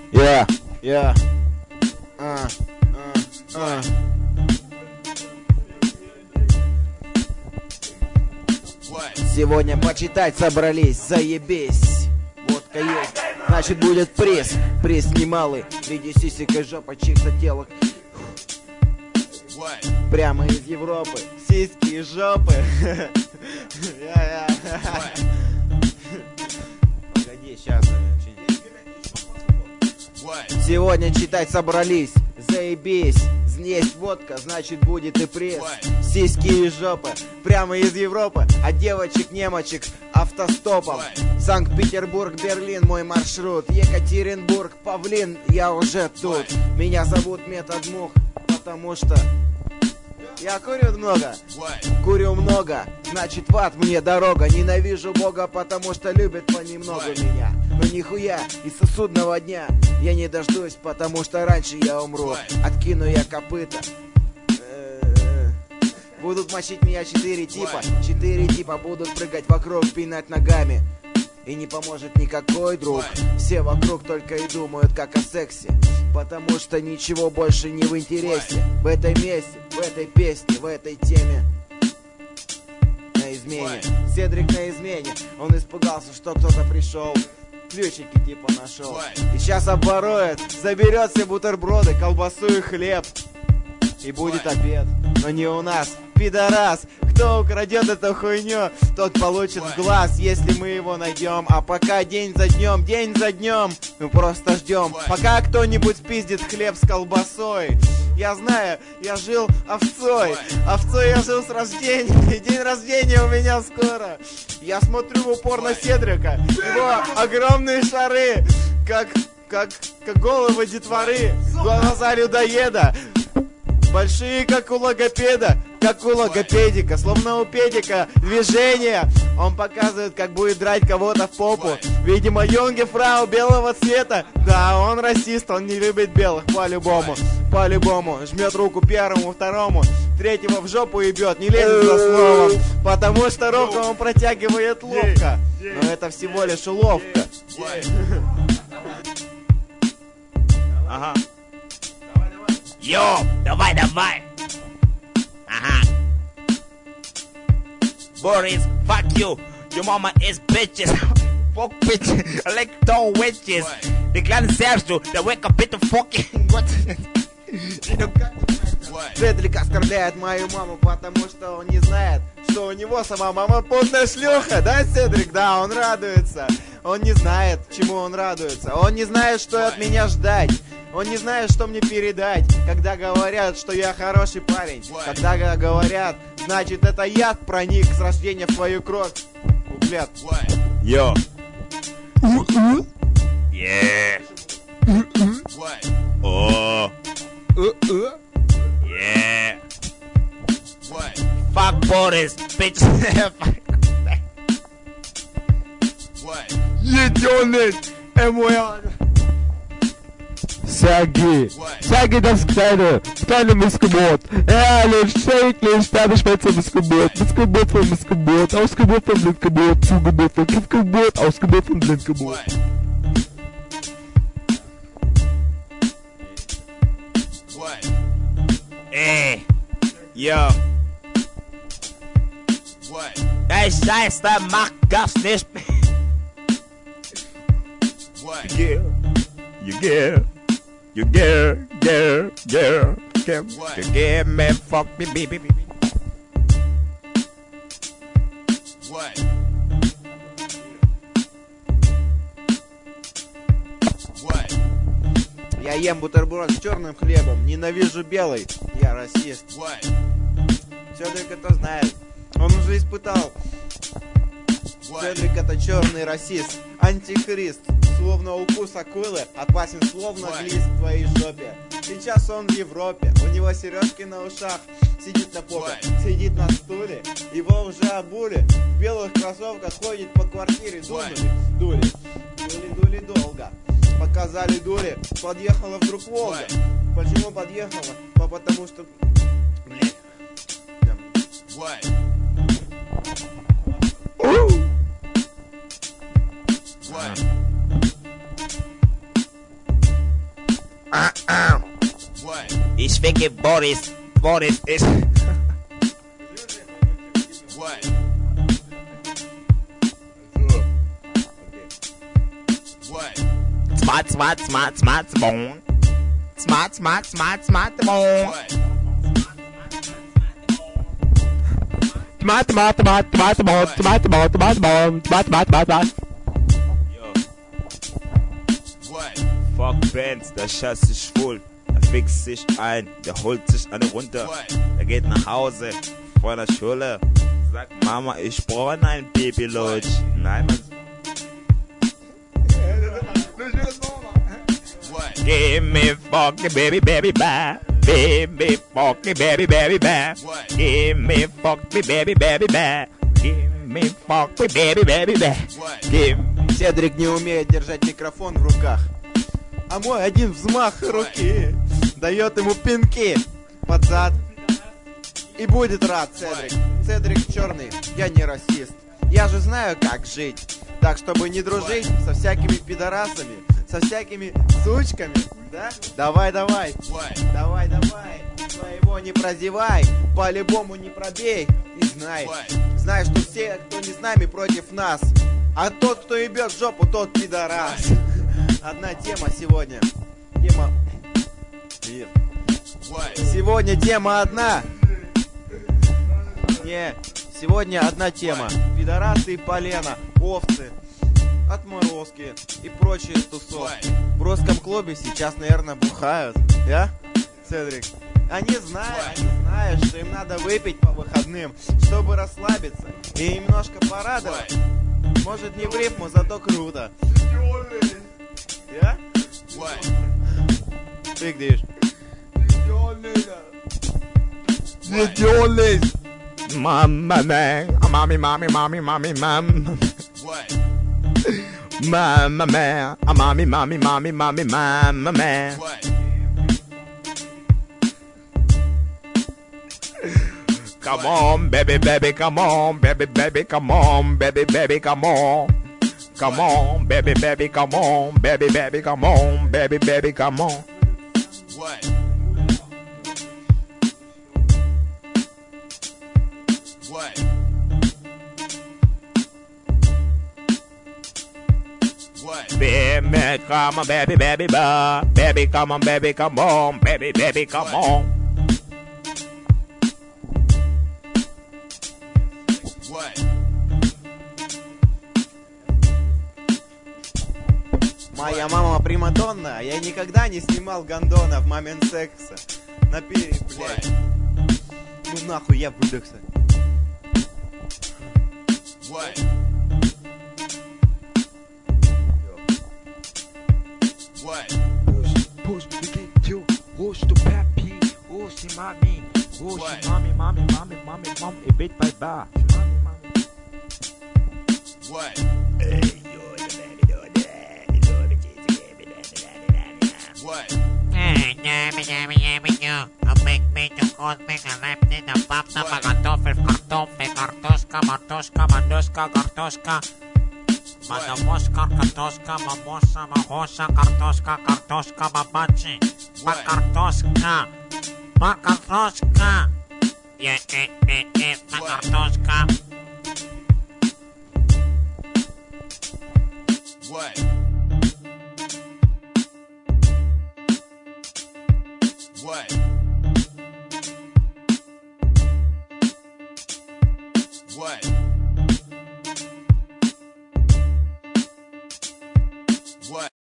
Yeah. Сегодня почитать собрались, заебись. Водка есть, значит будет приз. Приз немалый, в виде сисек и жопа чьих-то телок. Прямо из Европы, сиськи и жопы. Погоди, сейчас. Сегодня читать собрались, заебись. Есть водка, значит будет и приз. Сиськи и жопы, прямо из Европы. От девочек-немочек автостопом. Санкт-Петербург, Берлин, мой маршрут. Екатеринбург, Павлин, я уже тут. Меня зовут Метод Мух, потому что я курю много, значит в ад мне дорога. Ненавижу Бога, потому что любит понемногу меня. Но нихуя из судного дня я не дождусь, потому что раньше я умру. Откину я копыта. Будут мочить меня 4 типа. 4 типа будут прыгать вокруг, пинать ногами. И не поможет никакой друг. Все вокруг только и думают как о сексе, потому что ничего больше не в интересе. В этой месте, в этой песне, в этой теме. На измене, Седрик на измене. Он испугался, что кто-то пришел, ключики типа нашел. И сейчас обворует, заберет все бутерброды, колбасу и хлеб. И будет обед, но не у нас. Пидорас, кто украдет эту хуйню, тот получит в глаз, если мы его найдем. А пока день за днем, мы просто ждем, пока кто-нибудь спиздит хлеб с колбасой. Я знаю, я жил овцой я жил с рождения, и день рождения у меня скоро. Я смотрю в упор на Седрика, его огромные шары, как головы детворы, глаза людоеда. Большие, как у логопеда, как у логопедика, словно у педика движение. Он показывает, как будет драть кого-то в попу. Видимо, Юнгефрау белого цвета. Да, он расист, он не любит белых, по-любому. Жмет руку первому, второму, третьего в жопу ебет, не лезет за словом, потому что руку он протягивает ловко. Но это всего лишь уловка. Ага. Йо, давай. Ага. Boris, fuck you. Your mama is bitches. Fuck bitches. Electro witches. The clan Sergio, the wake up bit of fucking what? Седрик оскорбляет мою маму, потому что он не знает, что у него сама мама полная шлюха. Да, Седрик? Да, он радуется. Он не знает, чему он радуется. Он не знает, что от меня ждать. Он не знает, что мне передать, когда говорят, что я хороший парень. Когда говорят, значит это яд проник с рождения в твою кровь. Углед. Йо. Yeah. О. Yeah. Fuck Boris, bitch. Едёный эмуян. Sage das kleine Missgeburt. Ehrlich, schrecklich, da Schweizer Missgeburt. Missgeburt von Missgeburt, Ausgeburt von Blindgeburt, Zugeburt von Giftgeburt, Ausgeburt von Blindgeburt. Ey, yo. Ey, Scheiß, da macht das nicht mehr. You get me, fuck me, baby. What? Я ем бутерброд с черным хлебом, ненавижу белый. Я расист. Седрик это знает. Он уже испытал. Седрик это черный расист, антихрист. Словно укус акулы, опасен словно глист в твоей жопе. Сейчас он в Европе, у него сережки на ушах. Сидит на попе, сидит на стуле. Его уже обули, в белых кроссовках ходит по квартире. Дули долго. Показали дули, подъехала вдруг Волга. Почему подъехала? Потому что... Блин. Ich wecke Boris. Boris ist... Smart, smart, smart, smart, bone. Smart, smart, smart, smart, bone. Smart, smart, smart, smart, smart, smart, smart, smart, smart, smart, smart, smart. Fuck Bands, der Schatz ist voll. Er fixt sich ein, der holt sich eine runter. Er geht nach Hause von der Schule. Sagt Mama, ich brauche ein Babylodge. Nein, man. Give me fucking baby, baby, bye. Baby, fucking baby, baby, bye. Give me fucking baby, baby, bye. Give me fucking baby, baby, bye. Седрик не умеет держать микрофон в руках, а мой один взмах руки дает ему пинки под зад. И будет рад Седрик. Седрик черный, я не расист. Я же знаю, как жить. Так, чтобы не дружить со всякими пидорасами, со всякими сучками, да? Давай, давай, давай, давай, своего не прозевай, по-любому не пробей. И знай, знай, что все, кто не с нами, против нас. А тот, кто ебет в жопу, тот пидорас. Одна тема сегодня. Тема... Сегодня тема одна. Не, сегодня одна тема. Пидорасы и полено, овцы, отморозки и прочие тусовки. В русском клубе сейчас, наверное, бухают. Да, Седрик? Они знают, что им надо выпить по выходным, чтобы расслабиться и немножко порадовать. Может, не в рифму, зато круто. Да? Ты где? Не делай! Mama, man. Mommy, mommy, mommy, mommy, mom. Mama, man. Mommy, mommy, mommy, mommy, mama, man. Come on, baby, baby, come on, baby, baby, come on, baby, baby, come on. Come on, baby, baby, come on, baby, baby, come on, baby, baby, come on. Baby, come on, baby, baby, baby, come on, baby, come on, baby, baby, come on. Моя мама примадонна, я никогда не снимал гондона в момент секса. Напили, блядь. Ну нахуй, я выдохся. Push me get you, push to papi, push mami, push mami, mami, mami, mami, mami, e bit by bar. Mami, mami. What? Hey, yo, the baby do that, do the cheesy baby, that. What? Мадамоска, картошка, мамоса, махоса, картошка, картошка, бабачи, макартошка, макартошка, макартошка. What? What? What?